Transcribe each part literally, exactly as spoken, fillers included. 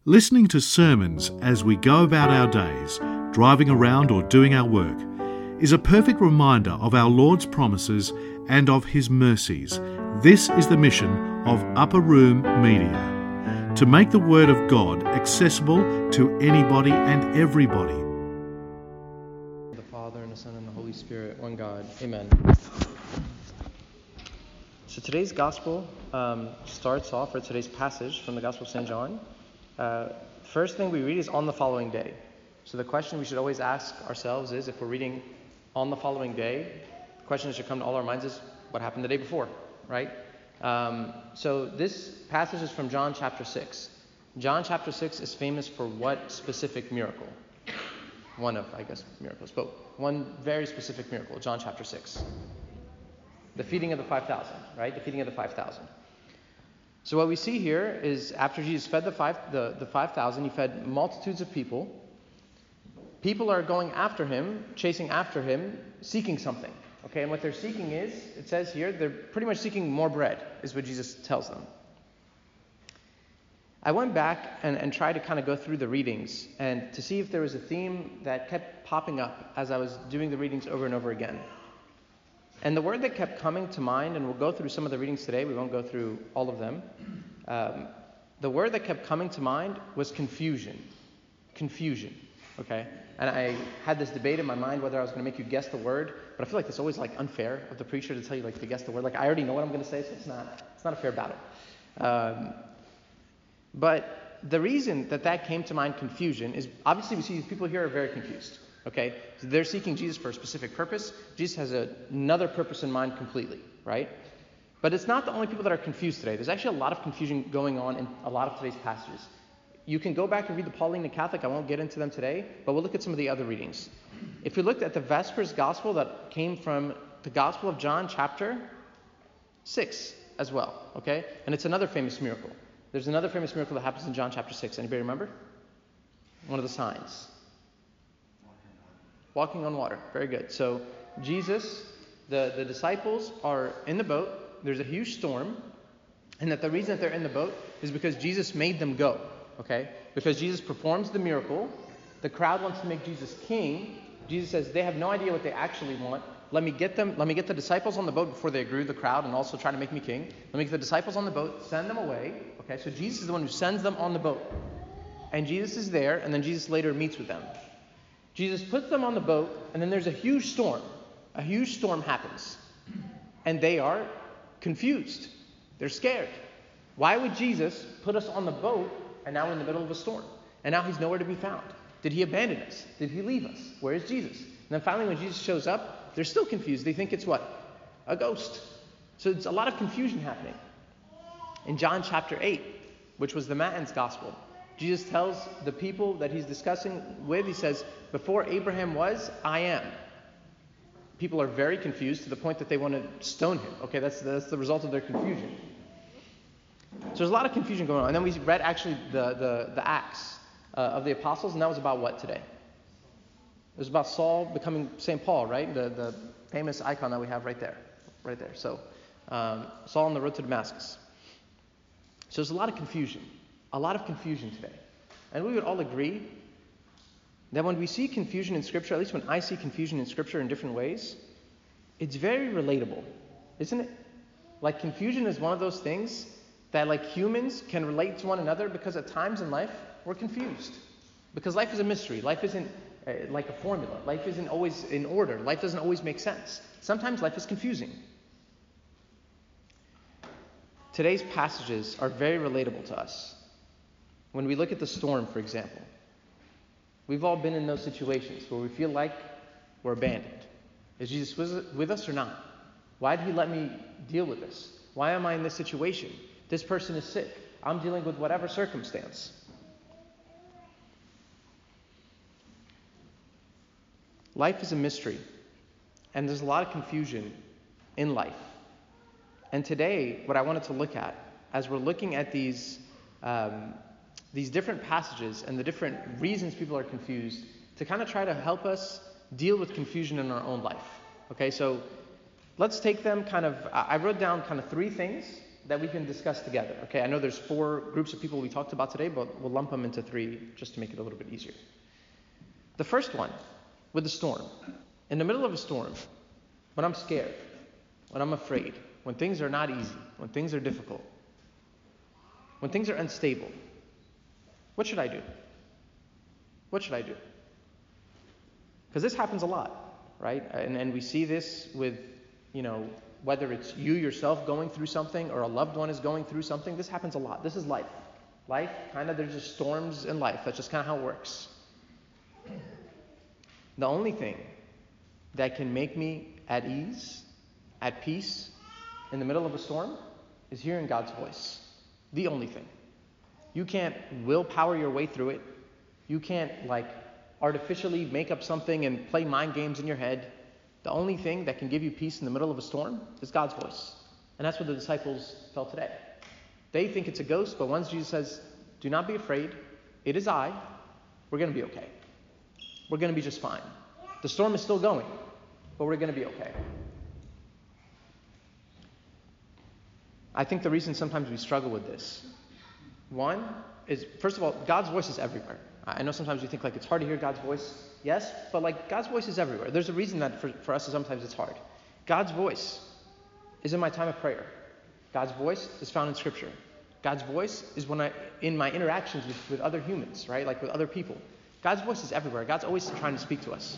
Listening to sermons as we go about our days, driving around or doing our work, is a perfect reminder of our Lord's promises and of His mercies. This is the mission of Upper Room Media, to make the Word of God accessible to anybody and everybody. The Father, and the Son, and the Holy Spirit, one God. Amen. So today's Gospel um, starts off, or today's passage from the Gospel of Saint John. Uh, first thing we read is on the following day. So the question we should always ask ourselves is, if we're reading on the following day, the question that should come to all our minds is, what happened the day before, right? Um, so this passage is from John chapter six. John chapter six is famous for what specific miracle? One of, I guess, miracles, but one very specific miracle, John chapter six. The feeding of the five thousand, right? The feeding of the five thousand. So what we see here is after Jesus fed the five the, the five thousand, he fed multitudes of people. People are going after him, chasing after him, seeking something. Okay, and what they're seeking is, it says here, they're pretty much seeking more bread, is what Jesus tells them. I went back and, and tried to kind of go through the readings and to see if there was a theme that kept popping up as I was doing the readings over and over again. And the word that kept coming to mind, and we'll go through some of the readings today, we won't go through all of them. Um, the word that kept coming to mind was confusion. Confusion, okay? And I had this debate in my mind whether I was going to make you guess the word, but I feel like it's always like unfair of the preacher to tell you like to guess the word. Like I already know what I'm going to say, so it's not it's not a fair battle. Um, but the reason that that came to mind, confusion, is obviously we see these people here are very confused. Okay, so they're seeking Jesus for a specific purpose. Jesus has a, another purpose in mind completely, right? But it's not the only people that are confused today. There's actually a lot of confusion going on in a lot of today's passages. You can go back and read the Pauline and Catholic. I won't get into them today, but we'll look at some of the other readings. If we looked at the Vespers Gospel that came from the Gospel of John chapter six as well, okay? And it's another famous miracle. There's another famous miracle that happens in John chapter six. Anybody remember? One of the signs. Walking on water. Very good. So Jesus, the, the disciples are in the boat. There's a huge storm. And that the reason that they're in the boat is because Jesus made them go. Okay? Because Jesus performs the miracle. The crowd wants to make Jesus king. Jesus says they have no idea what they actually want. Let me get them, let me get the disciples on the boat before they agree with the crowd and also try to make me king. Let me get the disciples on the boat, send them away. Okay? So Jesus is the one who sends them on the boat. And Jesus is there, and then Jesus later meets with them. Jesus puts them on the boat, and then there's a huge storm. A huge storm happens. And they are confused. They're scared. Why would Jesus put us on the boat, and now we're in the middle of a storm? And now he's nowhere to be found. Did he abandon us? Did he leave us? Where is Jesus? And then finally when Jesus shows up, they're still confused. They think it's what? A ghost. So it's a lot of confusion happening. In John chapter eight, which was the Matins Gospel, Jesus tells the people that he's discussing with, he says, before Abraham was, I am. People are very confused to the point that they want to stone him. Okay, that's, that's the result of their confusion. So there's a lot of confusion going on. And then we read actually the, the, the Acts uh, of the Apostles, and that was about what today? It was about Saul becoming Saint Paul, right? The, the famous icon that we have right there. Right there. So um, Saul on the road to Damascus. So there's a lot of confusion. A lot of confusion today. And we would all agree that when we see confusion in Scripture, at least when I see confusion in Scripture in different ways, it's very relatable, isn't it? Like confusion is one of those things that like humans can relate to one another because at times in life we're confused. Because life is a mystery. Life isn't uh, like a formula. Life isn't always in order. Life doesn't always make sense. Sometimes life is confusing. Today's passages are very relatable to us. When we look at the storm, for example, we've all been in those situations where we feel like we're abandoned. Is Jesus with us or not? Why did he let me deal with this? Why am I in this situation? This person is sick. I'm dealing with whatever circumstance. Life is a mystery, and there's a lot of confusion in life. And today, what I wanted to look at, as we're looking at these um, these different passages and the different reasons people are confused, to kind of try to help us deal with confusion in our own life. Okay, so let's take them kind of, I wrote down kind of three things that we can discuss together. Okay, I know there's four groups of people we talked about today, but we'll lump them into three just to make it a little bit easier. The first one, with the storm. In the middle of a storm, when I'm scared, when I'm afraid, when things are not easy, when things are difficult, when things are unstable, what should I do? What should I do? Because this happens a lot, right? And, and we see this with, you know, whether it's you yourself going through something or a loved one is going through something. This happens a lot. This is life. Life, kind of, there's just storms in life. That's just kind of how it works. The only thing that can make me at ease, at peace, in the middle of a storm is hearing God's voice. The only thing. You can't willpower your way through it. You can't, like, artificially make up something and play mind games in your head. The only thing that can give you peace in the middle of a storm is God's voice. And that's what the disciples felt today. They think it's a ghost, but once Jesus says, do not be afraid, it is I, we're going to be okay. We're going to be just fine. The storm is still going, but we're going to be okay. I think the reason sometimes we struggle with this, one, is, first of all, God's voice is everywhere. I know sometimes you think like it's hard to hear God's voice. Yes, but like God's voice is everywhere. There's a reason that for, for us sometimes it's hard. God's voice is in my time of prayer. God's voice is found in Scripture. God's voice is when I in my interactions with, with other humans, right? Like with other people. God's voice is everywhere. God's always trying to speak to us.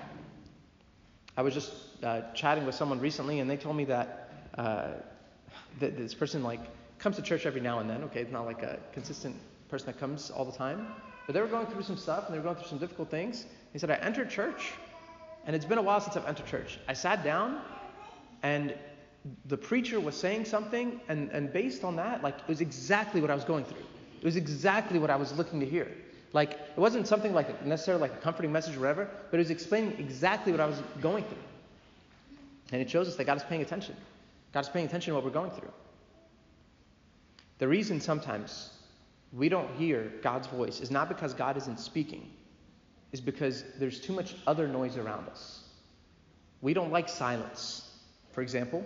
I was just uh, chatting with someone recently, and they told me that, uh, that this person like comes to church every now and then. Okay, it's not like a consistent person that comes all the time. But they were going through some stuff, and they were going through some difficult things. He said, I entered church, and it's been a while since I've entered church. I sat down, and the preacher was saying something, and, and based on that, like, it was exactly what I was going through. It was exactly what I was looking to hear. Like, it wasn't something like necessarily like a comforting message or whatever, but it was explaining exactly what I was going through. And it shows us that God is paying attention. God is paying attention to what we're going through. The reason sometimes we don't hear God's voice is not because God isn't speaking. Is because there's too much other noise around us. We don't like silence. For example,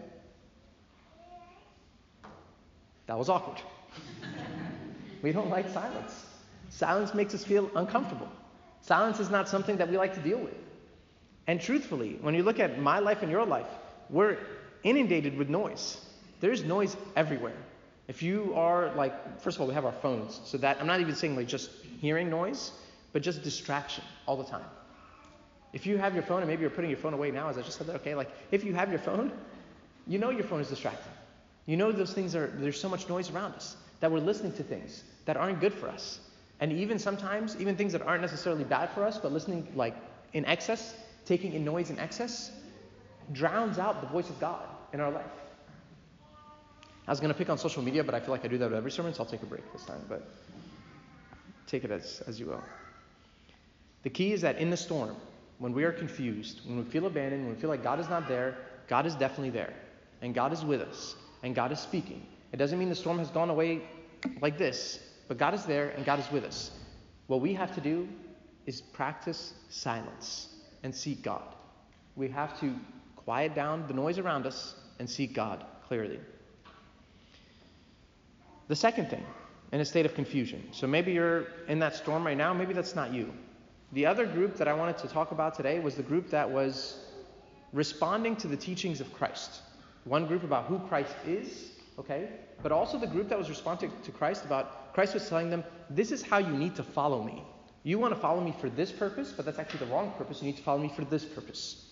that was awkward. We don't like silence. Silence makes us feel uncomfortable. Silence is not something that we like to deal with. And truthfully, when you look at my life and your life, we're inundated with noise. There's noise everywhere. If you are like, first of all, we have our phones, so that I'm not even saying like just hearing noise, but just distraction all the time. If you have your phone, and maybe you're putting your phone away now, as I just said that, okay, like if you have your phone, you know your phone is distracting. You know those things are, there's so much noise around us, that we're listening to things that aren't good for us. And even sometimes, even things that aren't necessarily bad for us, but listening like in excess, taking in noise in excess, drowns out the voice of God in our life. I was going to pick on social media, but I feel like I do that with every sermon, so I'll take a break this time. But take it as, as you will. The key is that in the storm, when we are confused, when we feel abandoned, when we feel like God is not there, God is definitely there. And God is with us. And God is speaking. It doesn't mean the storm has gone away like this, but God is there and God is with us. What we have to do is practice silence and seek God. We have to quiet down the noise around us and seek God clearly. The second thing, in a state of confusion. So maybe you're in that storm right now, maybe that's not you. The other group that I wanted to talk about today was the group that was responding to the teachings of Christ. One group about who Christ is, okay? But also the group that was responding to Christ about, Christ was telling them, this is how you need to follow me. You want to follow me for this purpose, but that's actually the wrong purpose. You need to follow me for this purpose.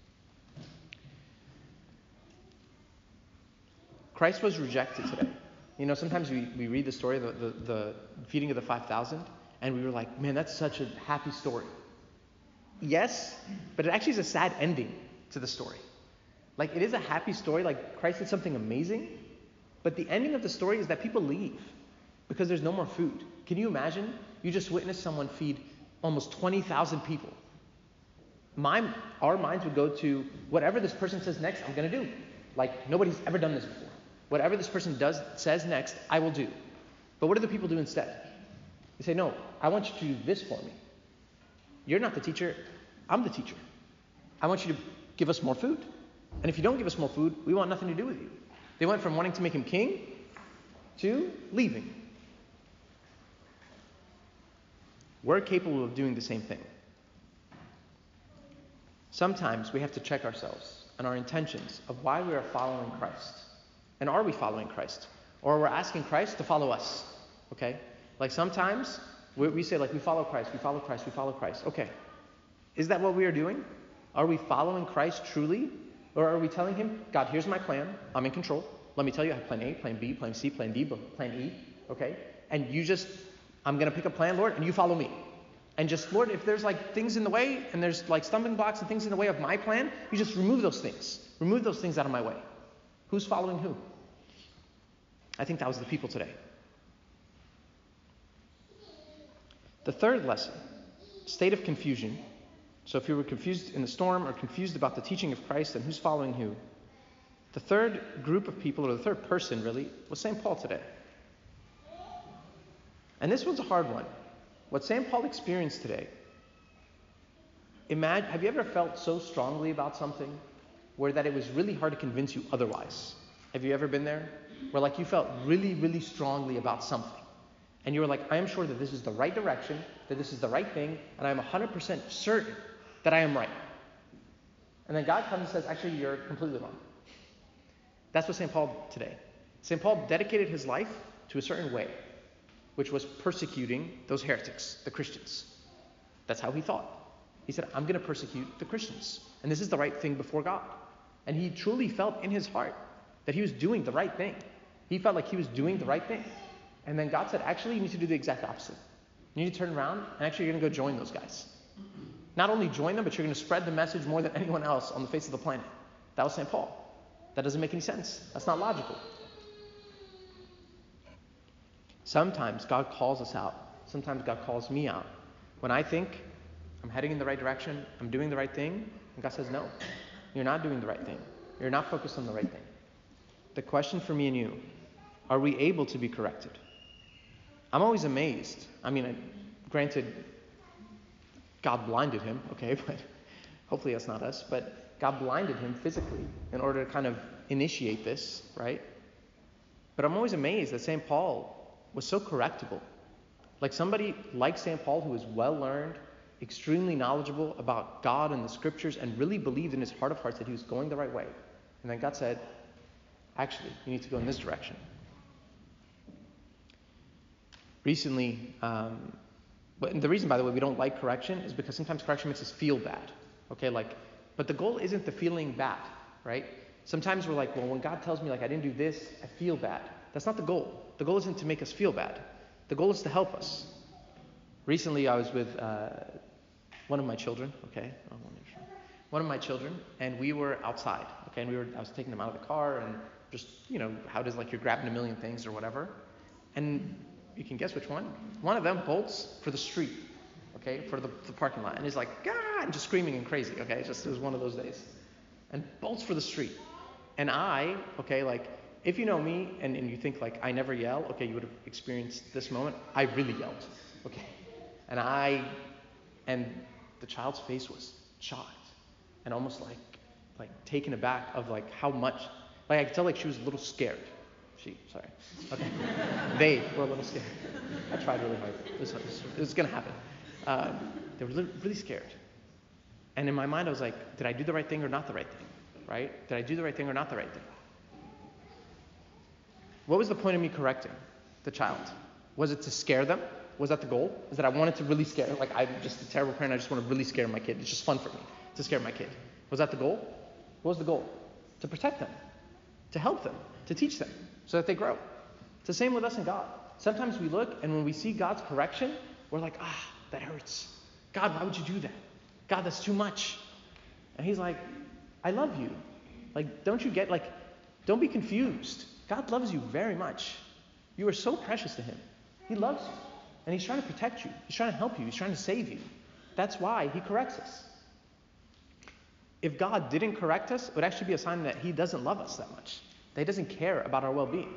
Christ was rejected today. You know, sometimes we, we read the story of the, the, the feeding of the five thousand, and we were like, man, that's such a happy story. Yes, but it actually is a sad ending to the story. Like, it is a happy story, like Christ did something amazing, but the ending of the story is that people leave because there's no more food. Can you imagine? You just witnessed someone feed almost twenty thousand people. My, our minds would go to whatever this person says next, I'm going to do. Like, nobody's ever done this before. Whatever this person does, says next, I will do. But what do the people do instead? They say, no, I want you to do this for me. You're not the teacher, I'm the teacher. I want you to give us more food. And if you don't give us more food, we want nothing to do with you. They went from wanting to make him king to leaving. We're capable of doing the same thing. Sometimes we have to check ourselves and our intentions of why we are following Christ. And are we following Christ? Or we're asking Christ to follow us. Okay? Like sometimes we, we say like we follow Christ, we follow Christ, we follow Christ. Okay. Is that what we are doing? Are we following Christ truly? Or are we telling him, God, here's my plan. I'm in control. Let me tell you, I have plan A, plan B, plan C, plan D, plan E. Okay? And you just, I'm going to pick a plan, Lord, and you follow me. And just, Lord, if there's like things in the way and there's like stumbling blocks and things in the way of my plan, you just remove those things. Remove those things out of my way. Who's following who? I think that was the people today. The third lesson, state of confusion. So if you were confused in the storm or confused about the teaching of Christ and who's following who, the third group of people, or the third person really, was Saint Paul today. And this one's a hard one. What Saint Paul experienced today, imagine, have you ever felt so strongly about something where that it was really hard to convince you otherwise? Have you ever been there? Where like you felt really, really strongly about something. And you were like, I am sure that this is the right direction, that this is the right thing, and I am one hundred percent certain that I am right. And then God comes and says, actually, you're completely wrong. That's what Saint Paul did today. Saint Paul dedicated his life to a certain way, which was persecuting those heretics, the Christians. That's how he thought. He said, I'm going to persecute the Christians. And this is the right thing before God. And he truly felt in his heart that he was doing the right thing. He felt like he was doing the right thing. And then God said, actually, you need to do the exact opposite. You need to turn around, and actually you're going to go join those guys. Not only join them, but you're going to spread the message more than anyone else on the face of the planet. That was Saint Paul. That doesn't make any sense. That's not logical. Sometimes God calls us out. Sometimes God calls me out. When I think I'm heading in the right direction, I'm doing the right thing, and God says, no, you're not doing the right thing. You're not focused on the right thing. The question for me and you, are we able to be corrected? I'm always amazed. I mean, granted, God blinded him, okay, but hopefully that's not us, but God blinded him physically in order to kind of initiate this, right? But I'm always amazed that Saint Paul was so correctable. Like somebody like Saint Paul who was well-learned, extremely knowledgeable about God and the scriptures, and really believed in his heart of hearts that he was going the right way. And then God said, actually, you need to go in this direction. Recently, um, but the reason, by the way, we don't like correction is because sometimes correction makes us feel bad. Okay, like, but the goal isn't the feeling bad, right? Sometimes we're like, well, when God tells me like I didn't do this, I feel bad. That's not the goal. The goal isn't to make us feel bad. The goal is to help us. Recently, I was with uh, one of my children. Okay, oh, one of my children, and we were outside. Okay, and we were. I was taking them out of the car, and just you know how it is, like you're grabbing a million things or whatever, and you can guess which one. One of them bolts for the street, okay, for the, the parking lot, and he's like, ah, and just screaming and crazy, okay, it just it was one of those days, and bolts for the street, and I, okay, like, if you know me, and, and you think like I never yell, okay, you would have experienced this moment. I really yelled, okay, and I, and the child's face was shocked, and almost like, like taken aback of like how much, like I could tell like she was a little scared. She, sorry. Okay. They were a little scared. I tried really hard. It was, it was going to happen. Uh, they were li- really scared. And in my mind, I was like, did I do the right thing or not the right thing? Right? Did I do the right thing or not the right thing? What was the point of me correcting the child? Was it to scare them? Was that the goal? Is that I wanted to really scare, like I'm just a terrible parent, I just want to really scare my kid. It's just fun for me to scare my kid. Was that the goal? What was the goal? To protect them, to help them, to teach them, so that they grow. It's the same with us and God. Sometimes we look, and when we see God's correction, we're like, ah, that hurts. God, why would you do that? God, that's too much. And he's like, I love you. Like, don't you get, like, don't be confused. God loves you very much. You are so precious to him. He loves you. And he's trying to protect you. He's trying to help you. He's trying to save you. That's why he corrects us. If God didn't correct us, it would actually be a sign that he doesn't love us that much. That he doesn't care about our well-being.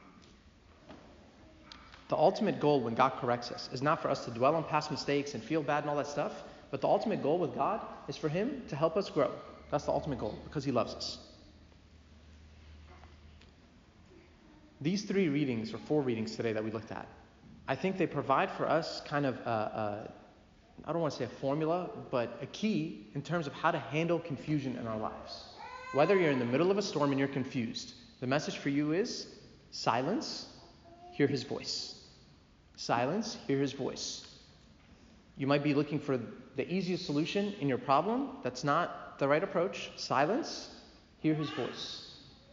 The ultimate goal when God corrects us is not for us to dwell on past mistakes and feel bad and all that stuff, but the ultimate goal with God is for him to help us grow. That's the ultimate goal, because he loves us. these three readings, or four readings today that we looked at, I think they provide for us kind of a, a I don't want to say a formula, but a key in terms of how to handle confusion in our lives. Whether you're in the middle of a storm and you're confused, the message for you is silence, hear his voice. Silence, hear his voice. You might be looking for the easiest solution in your problem. That's not the right approach. Silence, hear his voice.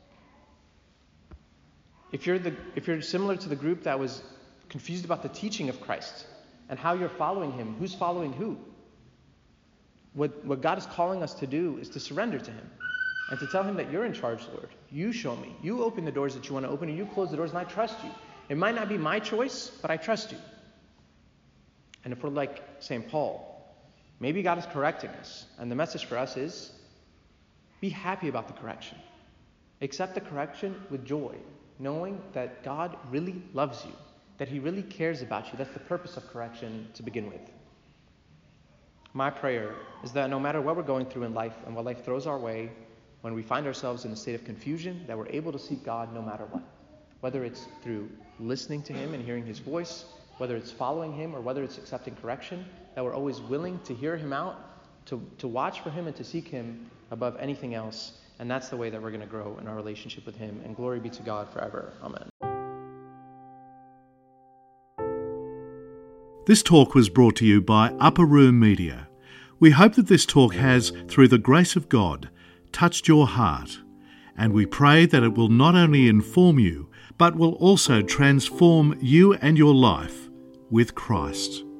If you're the if you're similar to the group that was confused about the teaching of Christ and how you're following him, who's following who? What what God is calling us to do is to surrender to him and to tell him that you're in charge, Lord. You show me. You open the doors that you want to open, and you close the doors, and I trust you. It might not be my choice, but I trust you. And if we're like Saint Paul, maybe God is correcting us, and the message for us is be happy about the correction. Accept the correction with joy, knowing that God really loves you, that he really cares about you. That's the purpose of correction to begin with. My prayer is that no matter what we're going through in life and what life throws our way, when we find ourselves in a state of confusion, that we're able to seek God no matter what. Whether it's through listening to him and hearing his voice, whether it's following him, or whether it's accepting correction, that we're always willing to hear him out, to, to watch for him and to seek him above anything else. And that's the way that we're going to grow in our relationship with him. And glory be to God forever. Amen. This talk was brought to you by Upper Room Media. We hope that this talk has, through the grace of God, touched your heart, and we pray that it will not only inform you, but will also transform you and your life with Christ.